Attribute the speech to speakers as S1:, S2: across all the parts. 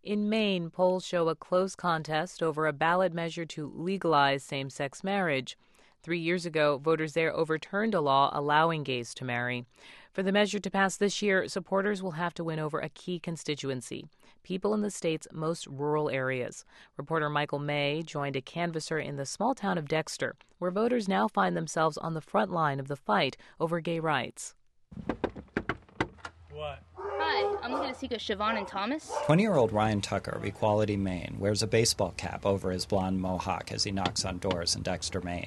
S1: In Maine, polls show a close contest over a ballot measure to legalize same-sex marriage. 3 years ago, voters there overturned a law allowing gays to marry. For the measure to pass this year, supporters will have to win over a key constituency, people in the state's most rural areas. Reporter Michael May joined a canvasser in the small town of Dexter, where voters now find themselves on the front line of the fight over gay rights.
S2: What?
S3: Hi, I'm looking to speak with Siobhan and Thomas.
S4: 20-year-old Ryan Tucker of Equality, Maine, wears a baseball cap over his blonde mohawk as he knocks on doors in Dexter, Maine.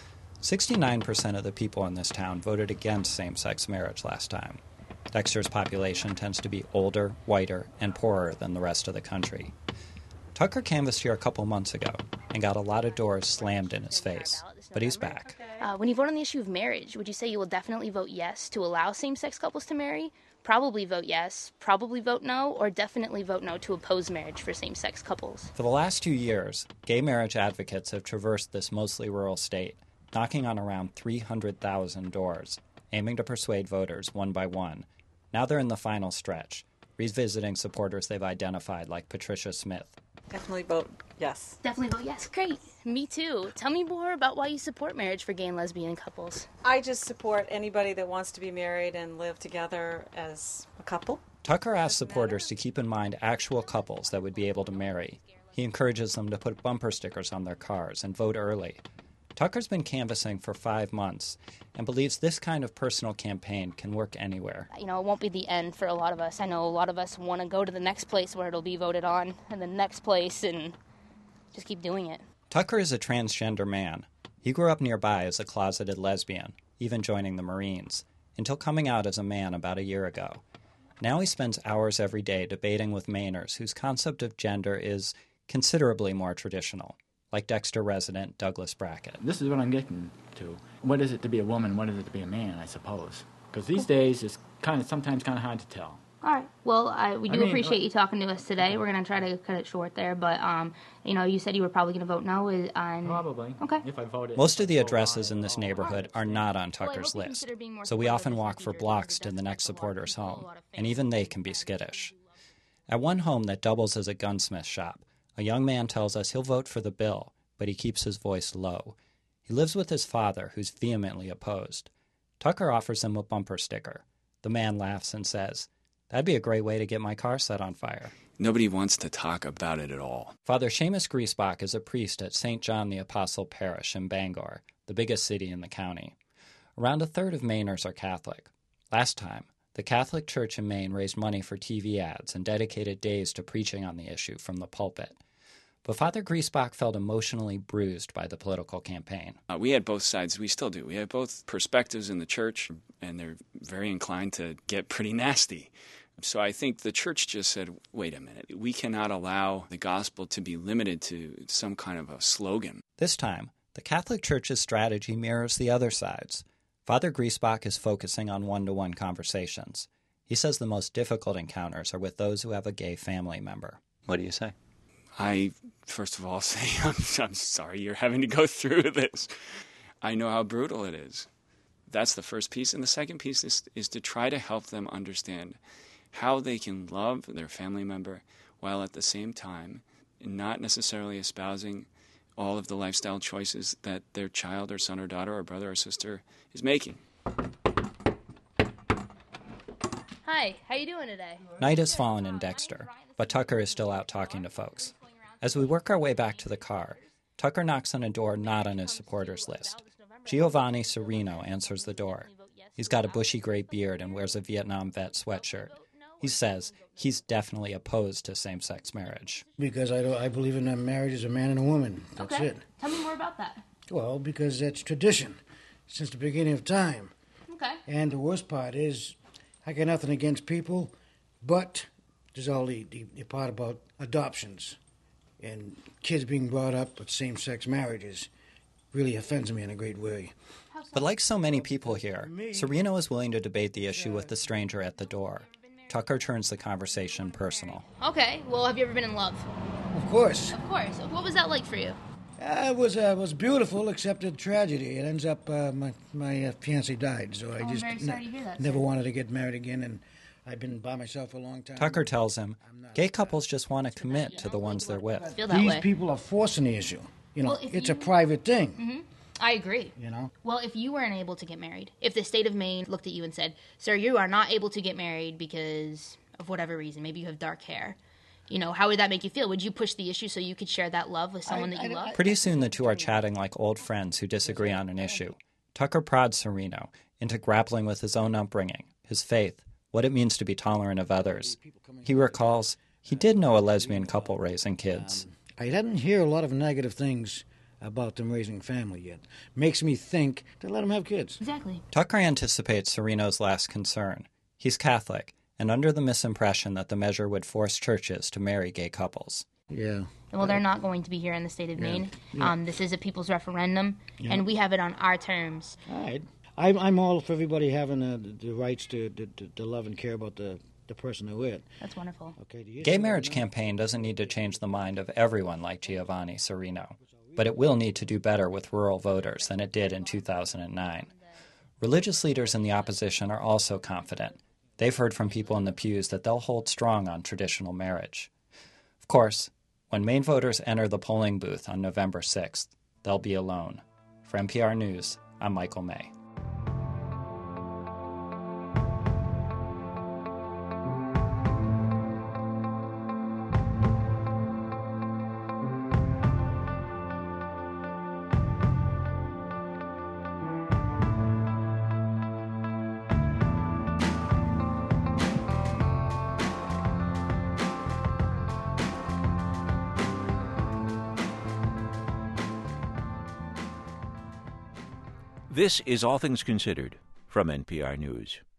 S4: 69% of the people in this town voted against same-sex marriage last time. Dexter's population tends to be older, whiter, and poorer than the rest of the country. Tucker canvassed here a couple months ago and got a lot of doors slammed in his face, but he's back.
S3: When you vote on the issue of marriage, would you say you will definitely vote yes to allow same-sex couples to marry, probably vote yes, probably vote no, or definitely vote no to oppose marriage for same-sex couples?
S4: For the last 2 years, gay marriage advocates have traversed this mostly rural state, knocking on around 300,000 doors, aiming to persuade voters one by one. Now they're in the final stretch, revisiting supporters they've identified like Patricia Smith.
S5: Definitely vote yes.
S3: Definitely vote yes. Great. Me too. Tell me more about why you support marriage for gay and lesbian couples.
S5: I just support anybody that wants to be married and live together as a couple.
S4: Tucker asks supporters to keep in mind actual couples that would be able to marry. He encourages them to put bumper stickers on their cars and vote early. Tucker's been canvassing for 5 months and believes this kind of personal campaign can work anywhere.
S3: You know, it won't be the end for a lot of us. I know a lot of us want to go to the next place where it'll be voted on, and the next place, and just keep doing it.
S4: Tucker is a transgender man. He grew up nearby as a closeted lesbian, even joining the Marines, until coming out as a man about a year ago. Now he spends hours every day debating with Mainers whose concept of gender is considerably more traditional, like Dexter resident Douglas Brackett.
S2: This is what I'm getting to. What is it to be a woman? What is it to be a man, I suppose? Because these days it's sometimes kind of hard to tell.
S3: All right. Well, we do appreciate you talking to us today. We're going to try to cut it short there, but, you said you were probably going to vote no on...
S2: Probably.
S3: Okay.
S2: If I voted...
S4: Most of the addresses in this neighborhood are not on Tucker's list, so we often walk for blocks to the next supporter's home, and even they can be skittish. At one home that doubles as a gunsmith shop, a young man tells us he'll vote for the bill, but he keeps his voice low. He lives with his father, who's vehemently opposed. Tucker offers him a bumper sticker. The man laughs and says, "That'd be a great way to get my car set on fire."
S6: Nobody wants to talk about it at all.
S4: Father Seamus Griesbach is a priest at St. John the Apostle Parish in Bangor, the biggest city in the county. Around a third of Mainers are Catholic. Last time, the Catholic Church in Maine raised money for TV ads and dedicated days to preaching on the issue from the pulpit. But Father Griesbach felt emotionally bruised by the political campaign.
S6: We had both sides. We still do. We have both perspectives in the church, and they're very inclined to get pretty nasty. So I think the church just said, wait a minute, we cannot allow the gospel to be limited to some kind of a slogan.
S4: This time, the Catholic Church's strategy mirrors the other side's. Father Griesbach is focusing on one-to-one conversations. He says the most difficult encounters are with those who have a gay family member. What do you say?
S6: I, first of all, say, I'm sorry you're having to go through this. I know how brutal it is. That's the first piece. And the second piece is to try to help them understand how they can love their family member while at the same time not necessarily espousing all of the lifestyle choices that their child or son or daughter or brother or sister is making.
S3: Hi, how you doing today?
S4: Night has fallen in Dexter, but Tucker is still out talking to folks. As we work our way back to the car, Tucker knocks on a door not on his supporters list. Giovanni Serino answers the door. He's got a bushy gray beard and wears a Vietnam vet sweatshirt. He says he's definitely opposed to same-sex marriage.
S7: Because I believe in a marriage as a man and a woman. That's
S3: okay.
S7: it.
S3: Tell me more about that.
S7: Well, because that's tradition since the beginning of time.
S3: Okay.
S7: And the worst part is I got nothing against people, but there's all the part about adoptions and kids being brought up with same-sex marriages really offends me in a great way.
S4: But like so many people here, Serino is willing to debate the issue with the stranger at the door. Tucker turns the conversation personal.
S3: Okay, well, have you ever been in love?
S7: Of course.
S3: Of course. What was that like for you?
S7: It was beautiful, except a tragedy. It ends up my fiancée died, so I just
S3: very sorry to hear that,
S7: never
S3: sir.
S7: wanted to get married again. And I've been by myself for a long time.
S4: Tucker tells him gay couples just want to commit to the ones they're with.
S3: Feel that
S7: These
S3: way.
S7: people are forcing the issue. It's a private thing.
S3: Mm-hmm. I agree.
S7: Well,
S3: if you weren't able to get married, if the state of Maine looked at you and said, sir, you are not able to get married because of whatever reason, maybe you have dark hair, how would that make you feel? Would you push the issue so you could share that love with someone that you love?
S4: Pretty soon the two are chatting like old friends who disagree on an issue. Tucker prods Serino into grappling with his own upbringing, his faith, what it means to be tolerant of others. He recalls he did know a lesbian couple raising kids.
S7: I didn't hear a lot of negative things about them raising family yet. Makes me think to let them have kids.
S3: Exactly.
S4: Tucker anticipates Serino's last concern. He's Catholic, and under the misimpression that the measure would force churches to marry gay couples.
S7: Yeah.
S3: Well, they're not going to be here in the state of Maine.
S7: Yeah.
S3: This is a people's referendum, and we have it on our terms.
S7: All right. I'm all for everybody having the rights to love and care about the person they're with.
S3: That's wonderful.
S7: Okay.
S4: Gay marriage campaign doesn't need to change the mind of everyone like Giovanni Serino, but it will need to do better with rural voters than it did in 2009. Religious leaders in the opposition are also confident. They've heard from people in the pews that they'll hold strong on traditional marriage. Of course, when Maine voters enter the polling booth on November 6th, they'll be alone. For NPR News, I'm Michael May.
S8: This is All Things Considered from NPR News.